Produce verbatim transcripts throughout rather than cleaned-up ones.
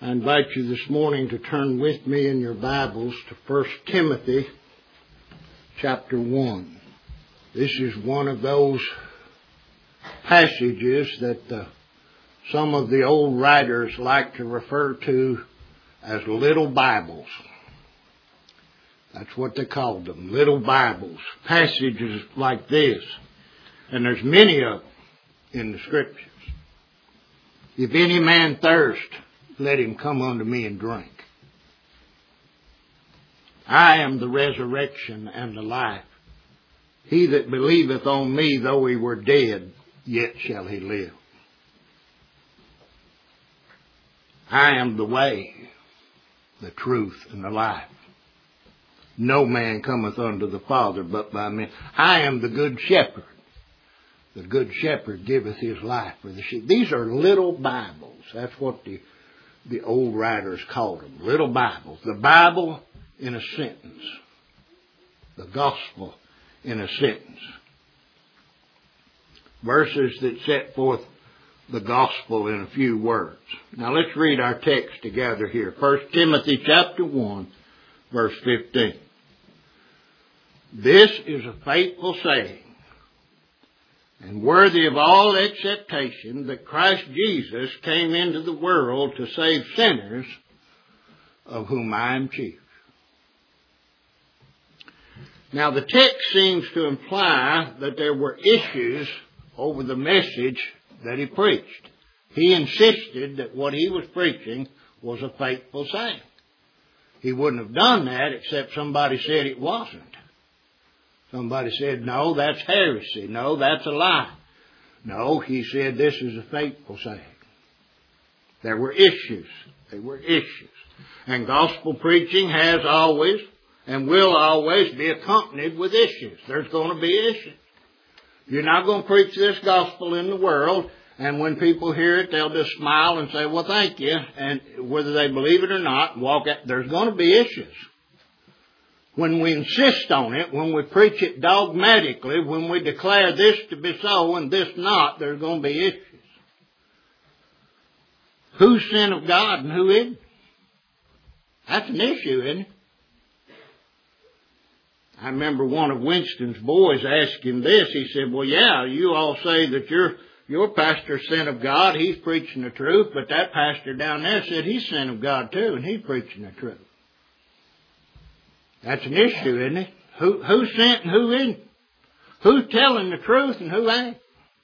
I invite you this morning to turn with me in your Bibles to First Timothy chapter one. This is one of those passages that uh, some of the old writers like to refer to as little Bibles. That's what they called them, little Bibles. Passages like this. And there's many of them in the Scriptures. If any man thirst, let him come unto me and drink. I am the resurrection and the life. He that believeth on me, though he were dead, yet shall he live. I am the way, the truth, and the life. No man cometh unto the Father but by me. I am the good shepherd. The good shepherd giveth his life for the sheep. These are little Bibles. That's what the, the old writers called them. Little Bibles. The Bible in a sentence. The gospel in a sentence. Verses that set forth the gospel in a few words. Now let's read our text together here. First Timothy chapter one, verse fifteen. This is a faithful saying, and worthy of all acceptation, that Christ Jesus came into the world to save sinners, of whom I am chief. Now the text seems to imply that there were issues over the message that he preached. He insisted that what he was preaching was a faithful saying. He wouldn't have done that except somebody said it wasn't. Somebody said, no, that's heresy. No, that's a lie. No, he said this is a faithful saying. There were issues. There were issues. And gospel preaching has always and will always be accompanied with issues. There's going to be issues. You're not going to preach this gospel in the world, and when people hear it, they'll just smile and say, well, thank you. And whether they believe it or not, walk out. There's going to be issues. When we insist on it, when we preach it dogmatically, when we declare this to be so and this not, there's going to be issues. Who's sin of God and who isn't? That's an issue, isn't it? I remember one of Winston's boys asked him this. He said, well, yeah, you all say that your your pastor's sin of God. He's preaching the truth. But that pastor down there said he's sin of God too, and he's preaching the truth. That's an issue, isn't it? Who, who's sent and who isn't? Who's telling the truth and who ain't?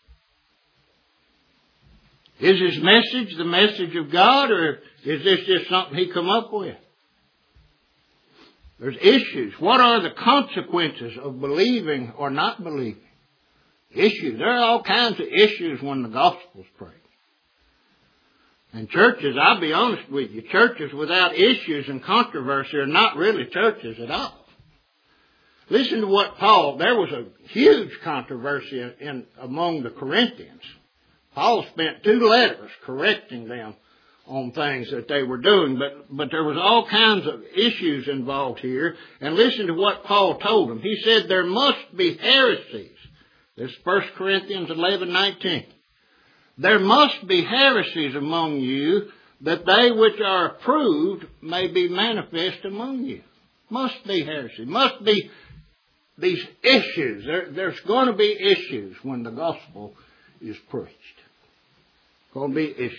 Is his message the message of God, or is this just something he come up with? There's issues. What are the consequences of believing or not believing? Issues. There are all kinds of issues when the gospel's preached. And churches, I'll be honest with you, churches without issues and controversy are not really churches at all. Listen to what Paul, there was a huge controversy in, in among the Corinthians. Paul spent two letters correcting them on things that they were doing, but, but there was all kinds of issues involved here. And listen to what Paul told them. He said there must be heresies. This is First Corinthians eleven nineteen. There must be heresies among you, that they which are approved may be manifest among you. Must be heresy. Must be these issues. There, there's going to be issues when the gospel is preached. Going to be issues.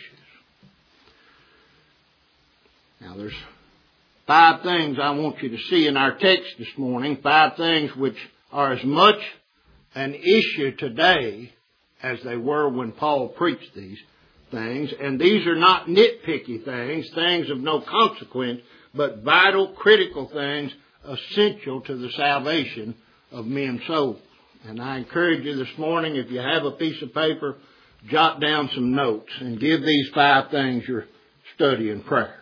Now there's five things I want you to see in our text this morning. Five things which are as much an issue today as they were when Paul preached these things. And these are not nitpicky things, things of no consequence, but vital, critical things essential to the salvation of men's souls. And I encourage you this morning, if you have a piece of paper, jot down some notes and give these five things your study and prayer.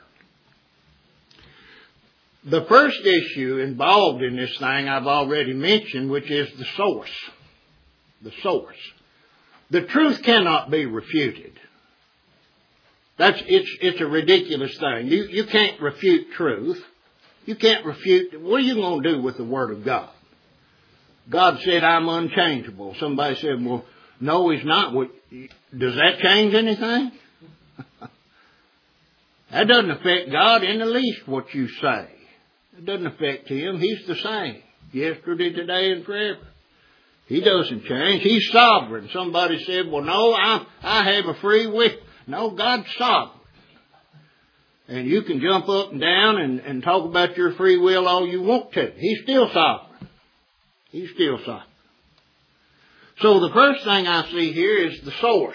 The first issue involved in this thing I've already mentioned, which is the source. The source. The truth cannot be refuted. That's it's it's a ridiculous thing. You you can't refute truth. You can't refute. What are you going to do with the Word of God? God said, I'm unchangeable. Somebody said, well, no, He's not. Well, does that change anything? That doesn't affect God in the least, what you say. It doesn't affect Him. He's the same. Yesterday, today, and forever. He doesn't change. He's sovereign. Somebody said, well, no, I, I have a free will. No, God's sovereign. And you can jump up and down and, and talk about your free will all you want to. He's still sovereign. He's still sovereign. So the first thing I see here is the source.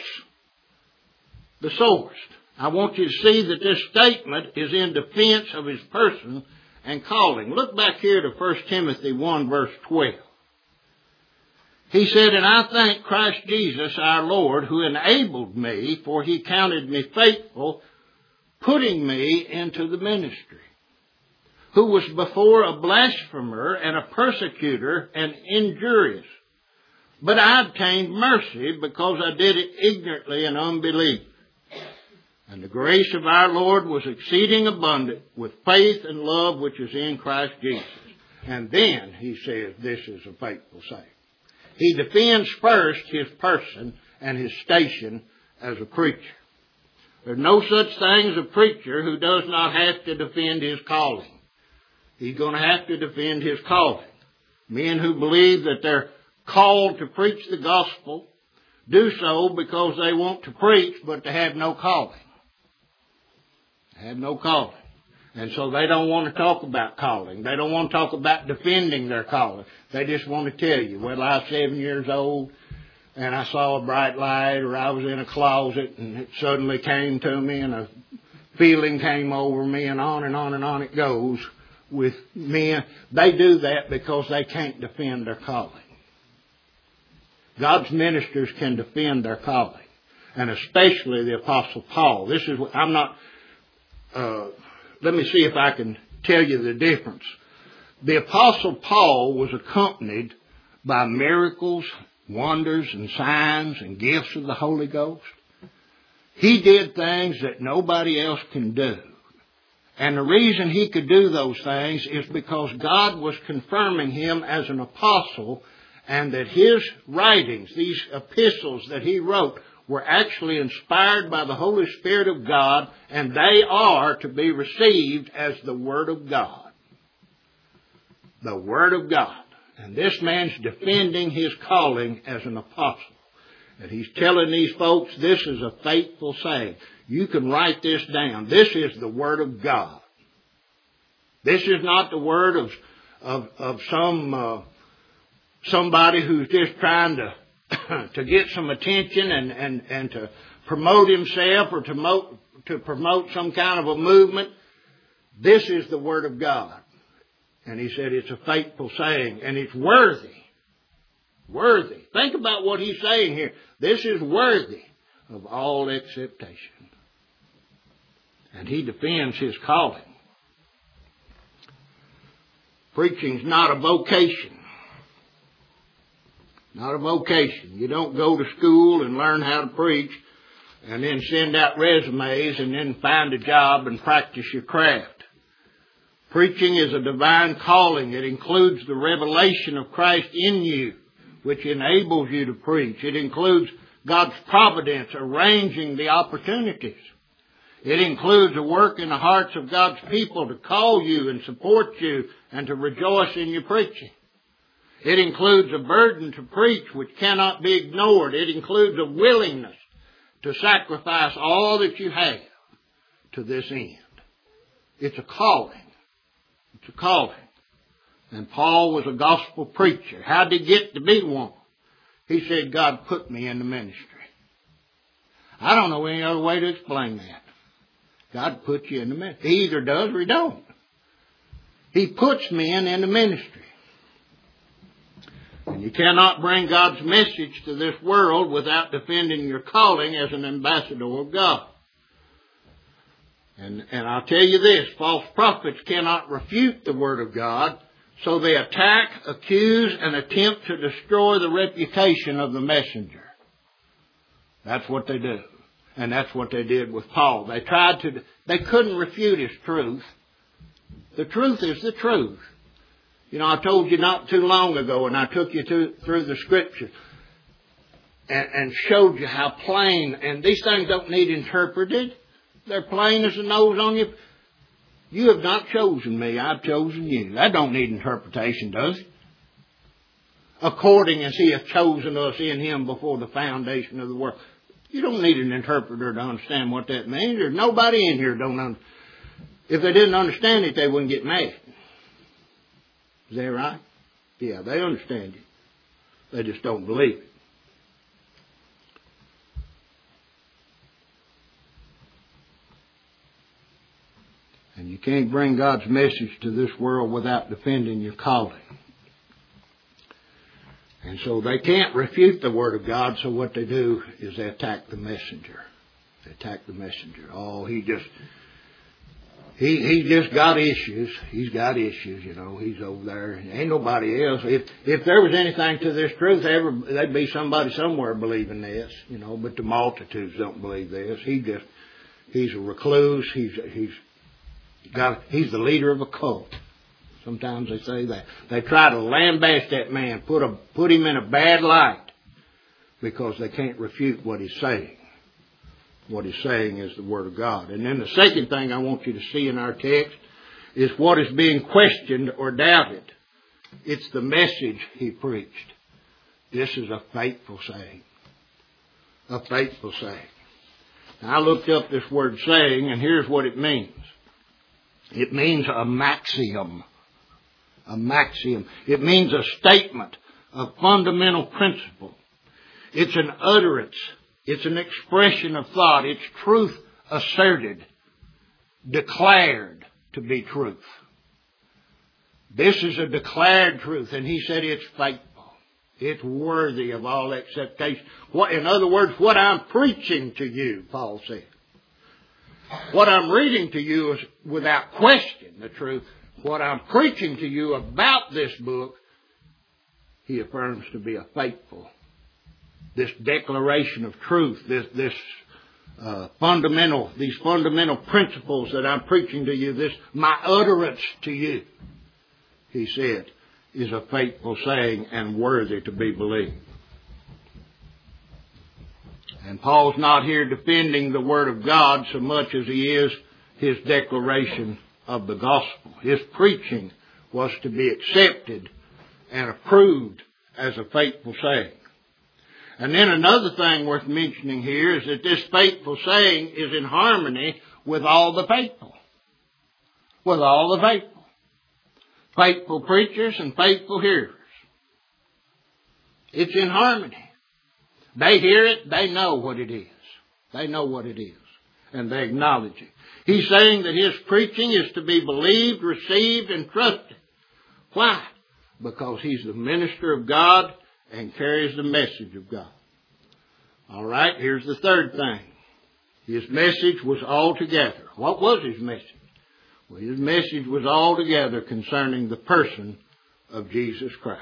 The source. I want you to see that this statement is in defense of His person and calling. Look back here to First Timothy one verse twelve. He said, and I thank Christ Jesus our Lord, who enabled me, for He counted me faithful, putting me into the ministry, who was before a blasphemer and a persecutor and injurious. But I obtained mercy because I did it ignorantly and unbelief. And the grace of our Lord was exceeding abundant with faith and love which is in Christ Jesus. And then he says this is a faithful saying. He defends first His person and His station as a preacher. There's no such thing as a preacher who does not have to defend his calling. He's going to have to defend his calling. Men who believe that they're called to preach the gospel do so because they want to preach, but they have no calling. They have no calling. And so they don't want to talk about calling. They don't want to talk about defending their calling. They just want to tell you, well, I was seven years old and I saw a bright light, or I was in a closet and it suddenly came to me and a feeling came over me, and on and on and on it goes with men. They do that because they can't defend their calling. God's ministers can defend their calling, and especially the Apostle Paul. This is what I'm not, uh, let me see if I can tell you the difference. The Apostle Paul was accompanied by miracles, wonders, and signs and gifts of the Holy Ghost. He did things that nobody else can do. And the reason he could do those things is because God was confirming him as an apostle, and that his writings, these epistles that he wrote, were actually inspired by the Holy Spirit of God, and they are to be received as the Word of God. The Word of God. And this man's defending his calling as an apostle. And he's telling these folks, this is a faithful saying. You can write this down. This is the Word of God. This is not the word of of, of some uh, somebody who's just trying to to get some attention and, and, and to promote himself or to promote, to promote some kind of a movement. This is the Word of God. And he said it's a faithful saying, and it's worthy. Worthy. Think about what he's saying here. This is worthy of all acceptation. And he defends his calling. Preaching's not a vocation. Not a vocation. You don't go to school and learn how to preach and then send out resumes and then find a job and practice your craft. Preaching is a divine calling. It includes the revelation of Christ in you, which enables you to preach. It includes God's providence arranging the opportunities. It includes a work in the hearts of God's people to call you and support you and to rejoice in your preaching. It includes a burden to preach which cannot be ignored. It includes a willingness to sacrifice all that you have to this end. It's a calling. It's a calling. And Paul was a gospel preacher. How did he get to be one? He said, God put me in the ministry. I don't know any other way to explain that. God put you in the ministry. He either does or he don't. He puts men in the ministry. And you cannot bring God's message to this world without defending your calling as an ambassador of God. And, and I'll tell you this, false prophets cannot refute the Word of God, so they attack, accuse, and attempt to destroy the reputation of the messenger. That's what they do. And that's what they did with Paul. They tried to, they couldn't refute his truth. The truth is the truth. You know, I told you not too long ago, and I took you to, through the Scripture and, and showed you how plain, and these things don't need interpreted. They're plain as the nose on you. You have not chosen me, I've chosen you. That don't need interpretation, does it? According as he hath chosen us in him before the foundation of the world. You don't need an interpreter to understand what that means. There's nobody in here don't understand. If they didn't understand it, they wouldn't get mad. Is that right? Yeah, they understand it. They just don't believe it. And you can't bring God's message to this world without defending your calling. And so they can't refute the Word of God, so what they do is they attack the messenger. They attack the messenger. Oh, he just, he he just got issues. He's got issues, you know. He's over there. Ain't nobody else. If if there was anything to this truth, ever, there'd be somebody somewhere believing this, you know, but the multitudes don't believe this. He just, he's a recluse. He's, he's got, he's the leader of a cult. Sometimes they say that. They try to lambaste that man, put a put him in a bad light, because they can't refute what he's saying. What he's saying is the Word of God. And then the second thing I want you to see in our text is what is being questioned or doubted. It's the message he preached. This is a faithful saying. A faithful saying. Now, I looked up this word saying, and here's what it means. It means a maxiom. A maxiom. It means a statement, a fundamental principle. It's an utterance. It's an expression of thought. It's truth asserted, declared to be truth. This is a declared truth, and he said it's faithful. It's worthy of all acceptation. What, in other words, what I'm preaching to you, Paul said. What I'm reading to you is without question the truth. What I'm preaching to you about this book, he affirms to be a faithful. This declaration of truth, this this uh, fundamental, these fundamental principles that I'm preaching to you, this my utterance to you, he said, is a faithful saying and worthy to be believed. And Paul's not here defending the Word of God so much as he is his declaration of the gospel. His preaching was to be accepted and approved as a faithful saying. And then another thing worth mentioning here is that this faithful saying is in harmony with all the faithful. With all the faithful. Faithful preachers and faithful hearers. It's in harmony. They hear it, they know what it is. They know what it is. And they acknowledge it. He's saying that his preaching is to be believed, received, and trusted. Why? Because he's the minister of God and carries the message of God. All right, here's the third thing. His message was altogether. What was his message? Well, his message was altogether concerning the person of Jesus Christ.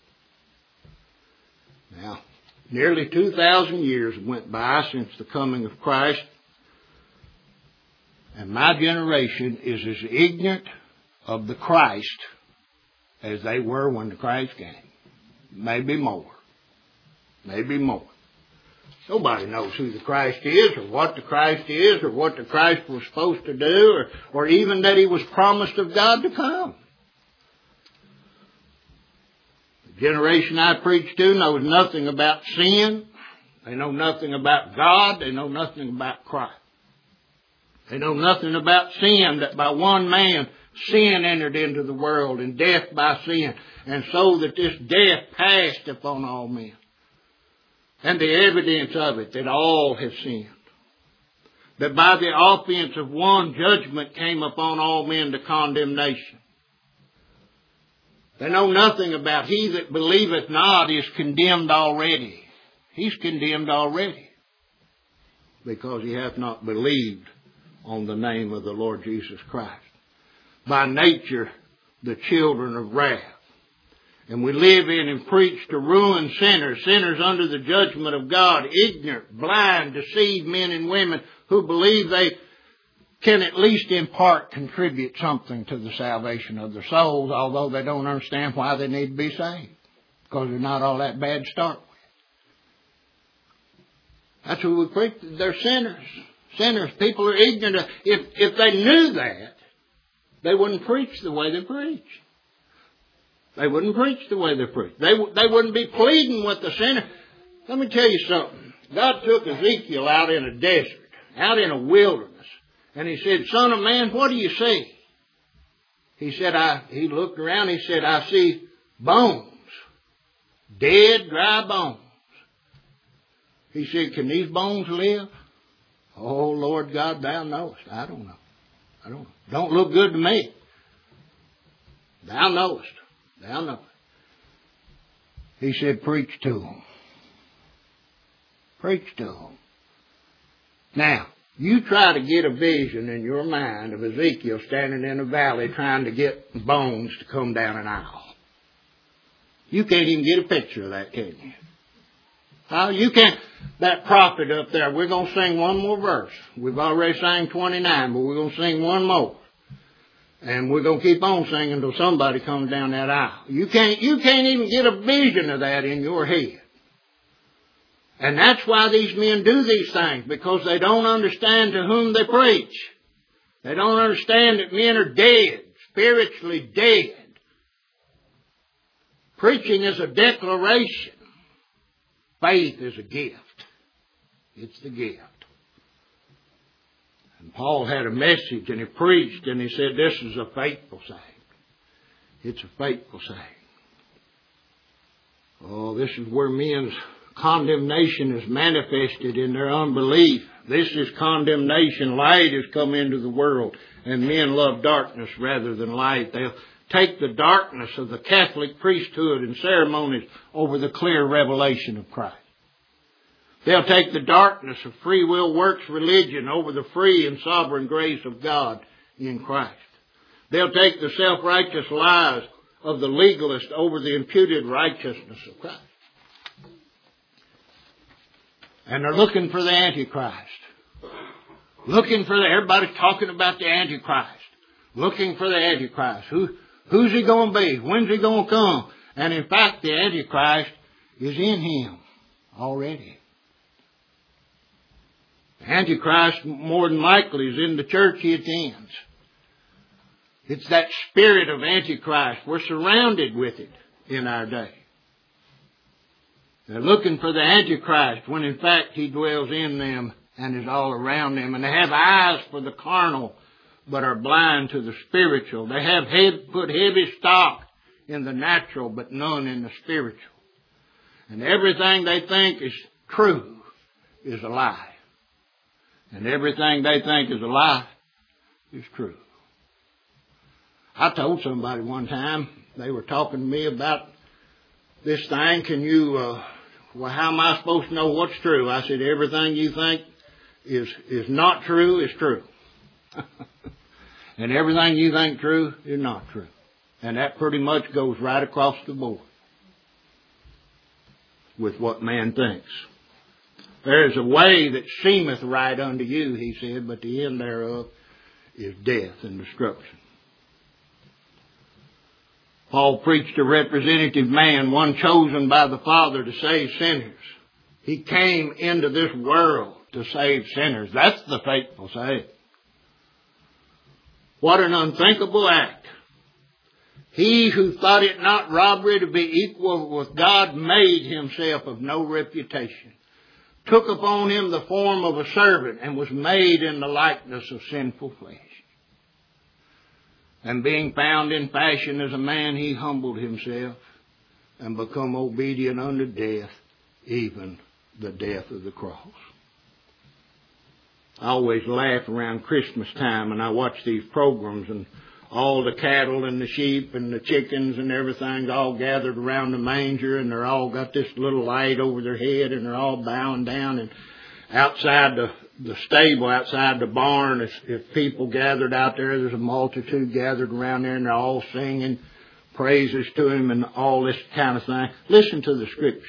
Now, nearly two thousand years went by since the coming of Christ, and my generation is as ignorant of the Christ as they were when the Christ came. Maybe more. Maybe more. Nobody knows who the Christ is, or what the Christ is, or what the Christ was supposed to do, or, or even that he was promised of God to come. The generation I preach to knows nothing about sin. They know nothing about God. They know nothing about Christ. They know nothing about sin, that by one man sin entered into the world, and death by sin, and so that this death passed upon all men. And the evidence of it, that all have sinned. That by the offense of one, judgment came upon all men to condemnation. They know nothing about he that believeth not is condemned already. He's condemned already, because he hath not believed on the name of the Lord Jesus Christ. By nature, the children of wrath. And we live in and preach to ruin sinners, sinners under the judgment of God, ignorant, blind, deceived men and women who believe they can at least in part contribute something to the salvation of their souls, although they don't understand why they need to be saved, because they're not all that bad to start with. That's who we preach. They're sinners. Sinners, people are ignorant. If, if they knew that, they wouldn't preach the way they preach. They wouldn't preach the way they preach. They, they wouldn't be pleading with the sinner. Let me tell you something. God took Ezekiel out in a desert, out in a wilderness, and he said, "Son of man, what do you see?" He said, I, he looked around, he said, "I see bones, dead, dry bones." He said, "Can these bones live?" "Oh, Lord God, thou knowest." "I don't know. I don't know. Don't look good to me." "Thou knowest. Thou knowest." He said, "Preach to them. Preach to them." Now, you try to get a vision in your mind of Ezekiel standing in a valley trying to get bones to come down an aisle. You can't even get a picture of that, can you? Oh, you can't. That prophet up there, we're going to sing one more verse. We've already sang twenty-nine, but we're going to sing one more. And we're going to keep on singing until somebody comes down that aisle. You can't, you can't even get a vision of that in your head. And that's why these men do these things, because they don't understand to whom they preach. They don't understand that men are dead, spiritually dead. Preaching is a declaration. Faith is a gift. It's the gift. And Paul had a message and he preached and he said, this is a faithful saying. It's a faithful saying. Oh, this is where men's condemnation is manifested in their unbelief. This is condemnation. Light has come into the world, and men love darkness rather than light. They'll take the darkness of the Catholic priesthood and ceremonies over the clear revelation of Christ. They'll take the darkness of free will works religion over the free and sovereign grace of God in Christ. They'll take the self-righteous lies of the legalist over the imputed righteousness of Christ. And they're looking for the Antichrist. Looking for the, everybody's talking about the Antichrist. Looking for the Antichrist. Who, who's he going to be? When's he going to come? And in fact, the Antichrist is in him already. The Antichrist, more than likely, is in the church he attends. It's that spirit of Antichrist. We're surrounded with it in our day. They're looking for the Antichrist when in fact he dwells in them and is all around them. And they have eyes for the carnal but are blind to the spiritual. They have head, put heavy stock in the natural but none in the spiritual. And everything they think is true is a lie. And everything they think is a lie is true. I told somebody one time, they were talking to me about this thing. Can you, uh, well, how am I supposed to know what's true? I said, everything you think is, is not true is true. And everything you think true is not true. And that pretty much goes right across the board with what man thinks. There is a way that seemeth right unto you, he said, but the end thereof is death and destruction. Paul preached a representative man, one chosen by the Father to save sinners. He came into this world to save sinners. That's the faithful saying. What an unthinkable act. He who thought it not robbery to be equal with God made himself of no reputation, took upon him the form of a servant, and was made in the likeness of sinful flesh. And being found in fashion as a man, he humbled himself and become obedient unto death, even the death of the cross. I always laugh around Christmas time and I watch these programs, and all the cattle and the sheep and the chickens and everything's all gathered around the manger, and they're all got this little light over their head, and they're all bowing down, and outside the, the stable, outside the barn, if, if people gathered out there, there's a multitude gathered around there, and they're all singing praises to him and all this kind of thing. Listen to the scriptures.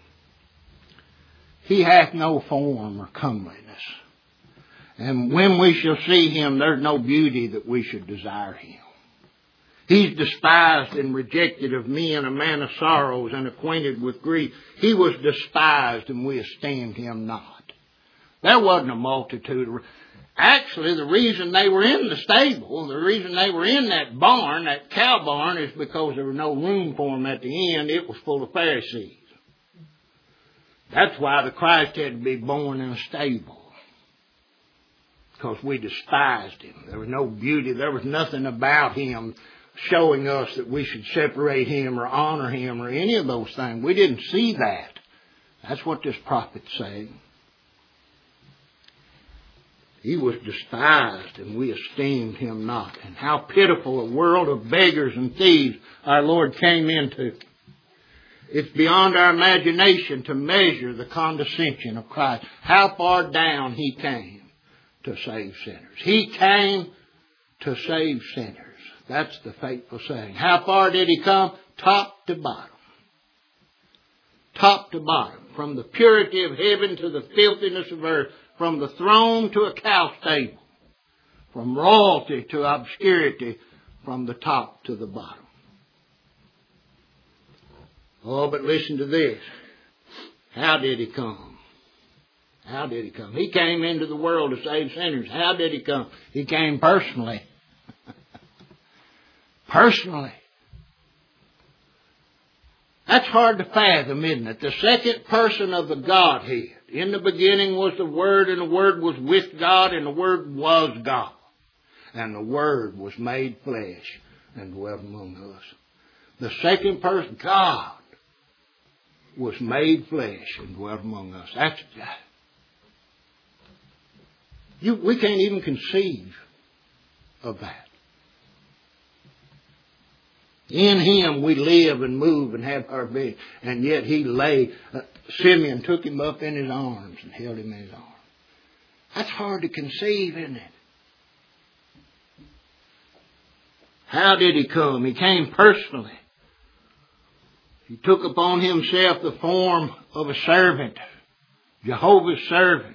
He hath no form or comeliness. And when we shall see him, there's no beauty that we should desire him. He's despised and rejected of men, a man of sorrows and acquainted with grief. He was despised, and we esteemed him not. There wasn't a multitude of... Actually, the reason they were in the stable, the reason they were in that barn, that cow barn, is because there was no room for them at the end. It was full of Pharisees. That's why the Christ had to be born in a stable. Because we despised him. There was no beauty. There was nothing about him showing us that we should separate him or honor him or any of those things. We didn't see that. That's what this prophet's saying. He was despised, and we esteemed him not. And how pitiful a world of beggars and thieves our Lord came into. It's beyond our imagination to measure the condescension of Christ. How far down he came to save sinners. He came to save sinners. That's the faithful saying. How far did he come? Top to bottom. Top to bottom. From the purity of heaven to the filthiness of earth. From the throne to a cow stable. From royalty to obscurity. From the top to the bottom. Oh, but listen to this. How did he come? How did he come? He came into the world to save sinners. How did he come? He came personally. Personally. That's hard to fathom, isn't it? The second person of the Godhead. In the beginning was the Word, and the Word was with God, and the Word was God. And the Word was made flesh and dwelt among us. The second person, God, was made flesh and dwelt among us. That's you. We can't even conceive of that. In him we live and move and have our being. And yet he lay, uh, Simeon took him up in his arms and held him in his arms. That's hard to conceive, isn't it? How did he come? He came personally. He took upon himself the form of a servant, Jehovah's servant.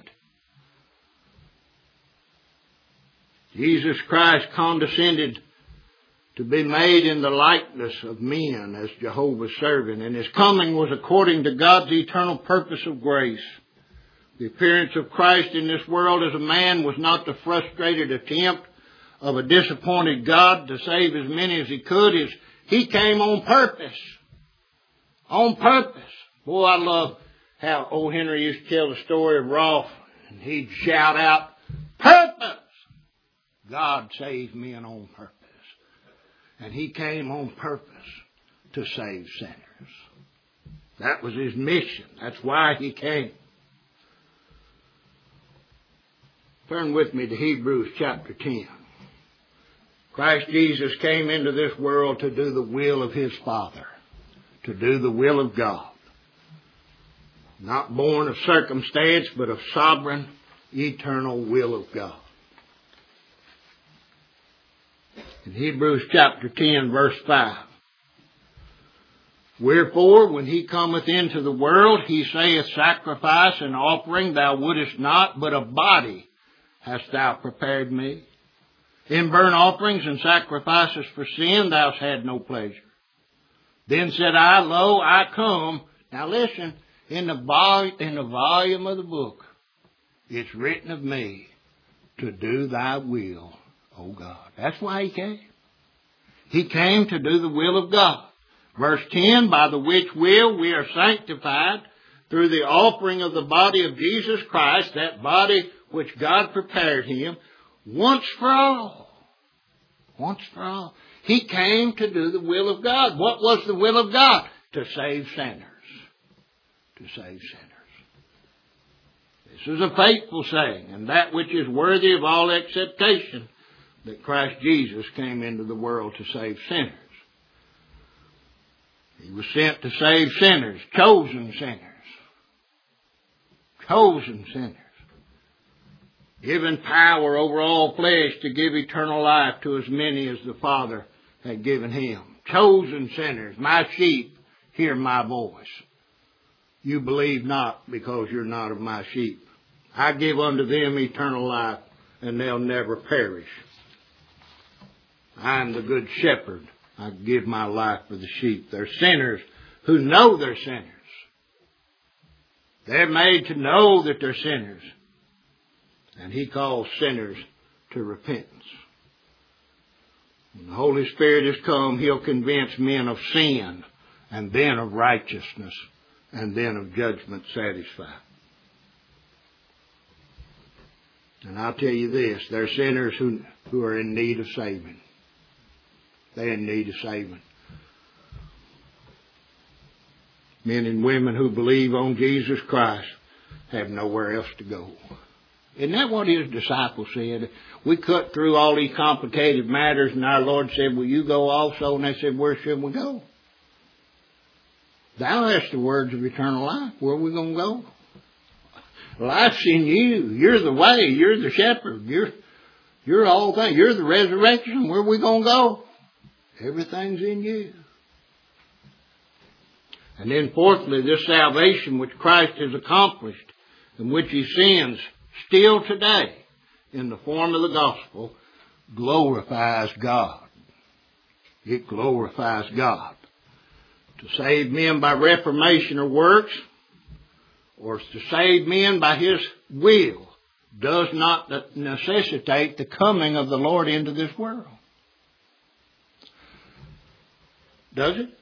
Jesus Christ condescended to be made in the likeness of men as Jehovah's servant. And his coming was according to God's eternal purpose of grace. The appearance of Christ in this world as a man was not the frustrated attempt of a disappointed God to save as many as he could. He came on purpose. On purpose. Boy, I love how old Henry used to tell the story of Rolfe. And he'd shout out, purpose! God saved men on purpose. And he came on purpose to save sinners. That was his mission. That's why he came. Turn with me to Hebrews chapter ten. Christ Jesus came into this world to do the will of his Father. To do the will of God. Not born of circumstance, but of sovereign, eternal will of God. In Hebrews chapter ten, verse five. Wherefore, when he cometh into the world, he saith, sacrifice and offering thou wouldest not, but a body hast thou prepared me. In burnt offerings and sacrifices for sin thou hast had no pleasure. Then said I, lo, I come. Now listen, in the, vol- in the volume of the book, it's written of me to do thy will, O God. That's why he came. He came to do the will of God. Verse ten, by the which will we are sanctified through the offering of the body of Jesus Christ, that body which God prepared him, once for all. Once for all. He came to do the will of God. What was the will of God? To save sinners. To save sinners. This is a faithful saying, and that which is worthy of all acceptation, that Christ Jesus came into the world to save sinners. He was sent to save sinners, chosen sinners. Chosen sinners. Given power over all flesh to give eternal life to as many as the Father had given him. Chosen sinners, my sheep, hear my voice. You believe not because you're not of my sheep. I give unto them eternal life, and they'll never perish. I am the good shepherd. I give my life for the sheep. They're sinners who know they're sinners. They're made to know that they're sinners. And He calls sinners to repentance. When the Holy Spirit has come, He'll convince men of sin, and then of righteousness, and then of judgment satisfied. And I'll tell you this, there are sinners who, who are in need of saving. They're in need of saving. Men and women who believe on Jesus Christ have nowhere else to go. Isn't that what His disciples said? We cut through all these complicated matters, and our Lord said, will you go also? And they said, where should we go? Thou hast the words of eternal life. Where are we going to go? Life's in you. You're the way. You're the shepherd. You're, you're all things. You're the resurrection. Where are we going to go? Everything's in you. And then fourthly, this salvation which Christ has accomplished, and which He sends still today in the form of the gospel, glorifies God. It glorifies God. To save men by reformation or works, or to save men by His will, does not necessitate the coming of the Lord into this world. Does it?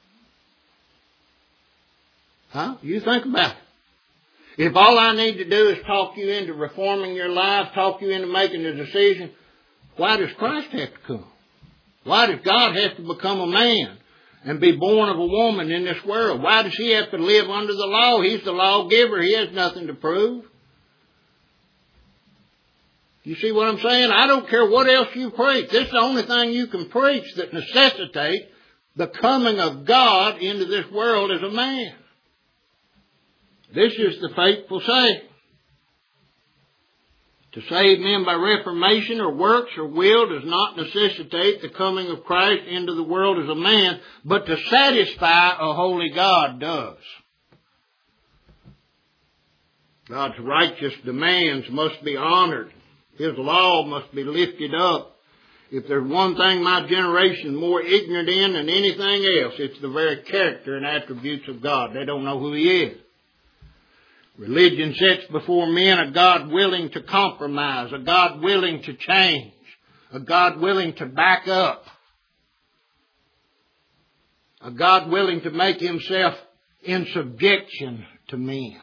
Huh? You think about it. If all I need to do is talk you into reforming your life, talk you into making a decision, why does Christ have to come? Why does God have to become a man and be born of a woman in this world? Why does He have to live under the law? He's the lawgiver. He has nothing to prove. You see what I'm saying? I don't care what else you preach. This is the only thing you can preach that necessitates the coming of God into this world as a man. This is the faithful saying. To save men by reformation or works or will does not necessitate the coming of Christ into the world as a man, but to satisfy a holy God does. God's righteous demands must be honored. His law must be lifted up. If there's one thing my generation is more ignorant in than anything else, it's the very character and attributes of God. They don't know who He is. Religion sets before men a God willing to compromise, a God willing to change, a God willing to back up, a God willing to make Himself in subjection to men.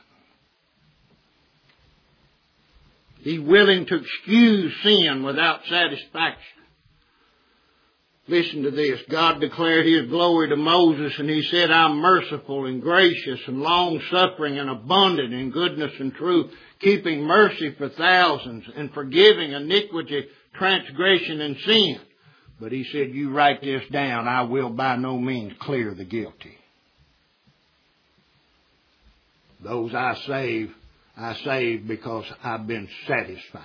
He's willing to excuse sin without satisfaction. Listen to this. God declared His glory to Moses, and He said, I'm merciful and gracious and long-suffering and abundant in goodness and truth, keeping mercy for thousands and forgiving iniquity, transgression, and sin. But He said, you write this down. I will by no means clear the guilty. Those I save, I save because I've been satisfied.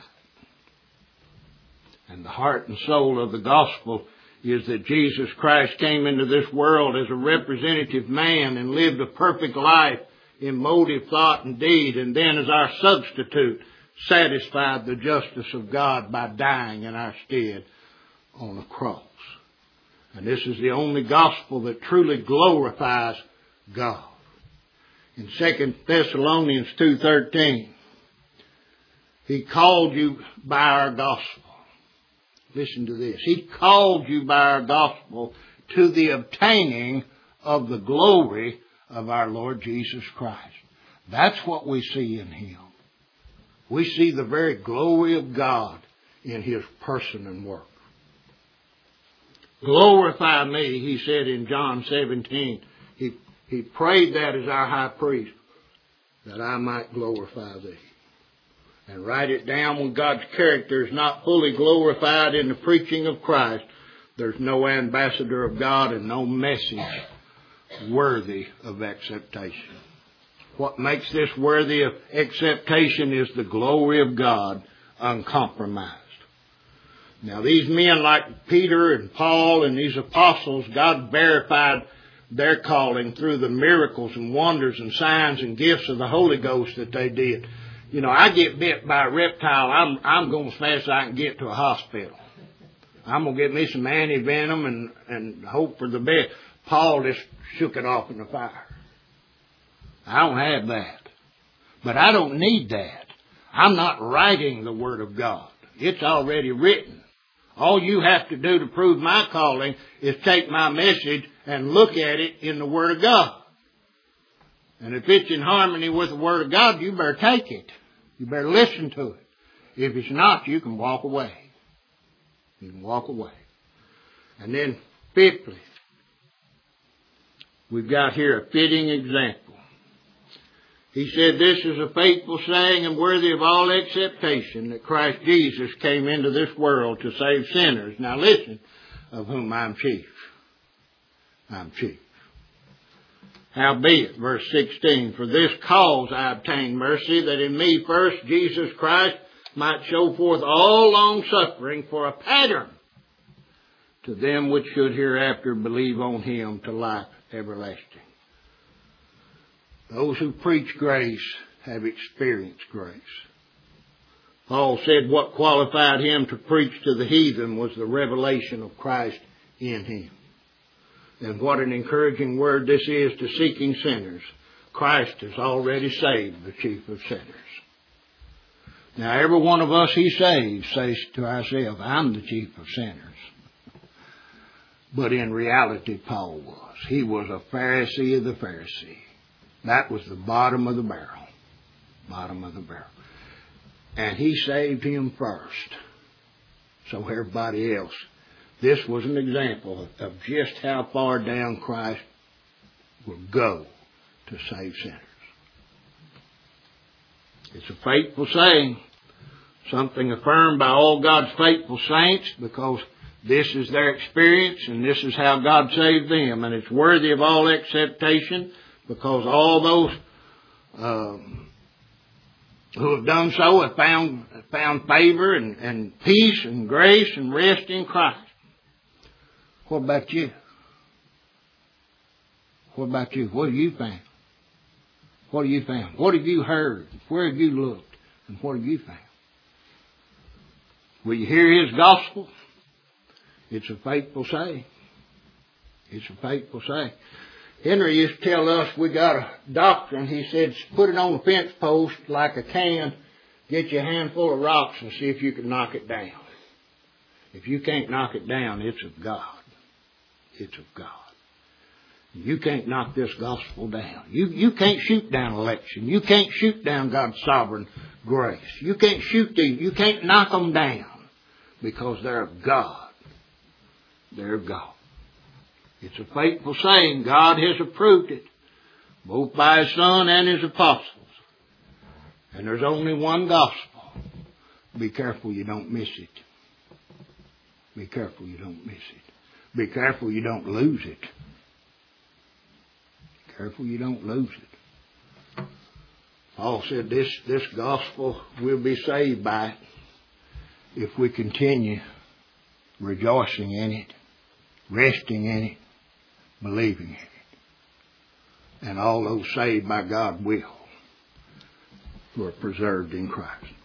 And the heart and soul of the gospel is that Jesus Christ came into this world as a representative man and lived a perfect life in motive, thought, and deed, and then as our substitute satisfied the justice of God by dying in our stead on a cross. And this is the only gospel that truly glorifies God. In Second Thessalonians two thirteen, He called you by our gospel. Listen to this. He called you by our gospel to the obtaining of the glory of our Lord Jesus Christ. That's what we see in Him. We see the very glory of God in His person and work. Glorify me, He said in John seventeen. He, he prayed that as our high priest, that I might glorify Thee. And write it down. When God's character is not fully glorified in the preaching of Christ, there's no ambassador of God and no message worthy of acceptation. What makes this worthy of acceptation is the glory of God uncompromised. Now these men like Peter and Paul and these apostles, God verified their calling through the miracles and wonders and signs and gifts of the Holy Ghost that they did. You know, I get bit by a reptile, I'm I'm going as fast as I can get to a hospital. I'm going to get me some antivenom and, and hope for the best. Paul just shook it off in the fire. I don't have that. But I don't need that. I'm not writing the Word of God. It's already written. All you have to do to prove my calling is take my message and look at it in the Word of God. And if it's in harmony with the Word of God, you better take it. You better listen to it. If it's not, you can walk away. You can walk away. And then, fifthly, we've got here a fitting example. He said, this is a faithful saying and worthy of all acceptation that Christ Jesus came into this world to save sinners. Now listen, of whom I'm chief. I'm chief. Howbeit, verse sixteen, for this cause I obtained mercy, that in me first Jesus Christ might show forth all long suffering for a pattern to them which should hereafter believe on him to life everlasting. Those who preach grace have experienced grace. Paul said what qualified him to preach to the heathen was the revelation of Christ in him. And what an encouraging word this is to seeking sinners. Christ has already saved the chief of sinners. Now every one of us he saves says to ourselves, I'm the chief of sinners. But in reality Paul was. He was a Pharisee of the Pharisee. That was the bottom of the barrel. Bottom of the barrel. And he saved him first. So everybody else. This was an example of just how far down Christ will go to save sinners. It's a faithful saying. Something affirmed by all God's faithful saints because this is their experience and this is how God saved them. And it's worthy of all acceptation because all those um, who have done so have found, found favor and, and peace and grace and rest in Christ. What about you? What about you? What have you found? What have you found? What have you heard? Where have you looked? And what have you found? Will you hear His gospel? It's a faithful saying. It's a faithful saying. Henry used to tell us we got a doctrine. He said, put it on a fence post like a can, get you a handful of rocks and see if you can knock it down. If you can't knock it down, it's of God. It's of God. You can't knock this gospel down. You, you can't shoot down election. You can't shoot down God's sovereign grace. You can't shoot these. You can't knock them down because they're of God. They're of God. It's a faithful saying. God has approved it, both by His Son and His apostles. And there's only one gospel. Be careful you don't miss it. Be careful you don't miss it. Be careful you don't lose it. Be careful you don't lose it. Paul said this, this gospel will be saved by it if we continue rejoicing in it, resting in it, believing in it. And all those saved by God will, who are preserved in Christ.